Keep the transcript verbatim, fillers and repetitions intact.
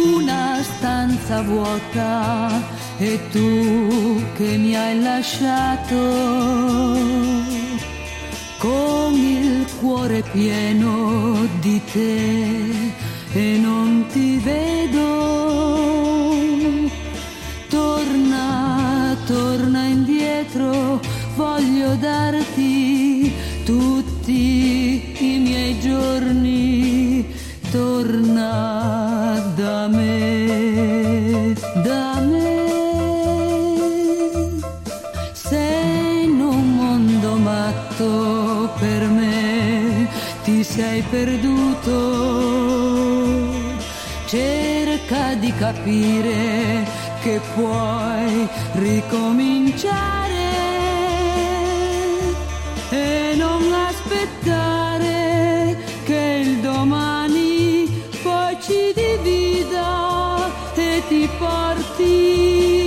una stanza vuota e tu che mi hai lasciato con il cuore pieno di te e non ti vedo. Torna, torna indietro, voglio darti tutti i miei giorni. Torna da me, da me. Sei in un mondo matto per me, ti sei perduto. Cerca di capire che puoi ricominciare e non aspettare che il domani poi ci divida e ti porti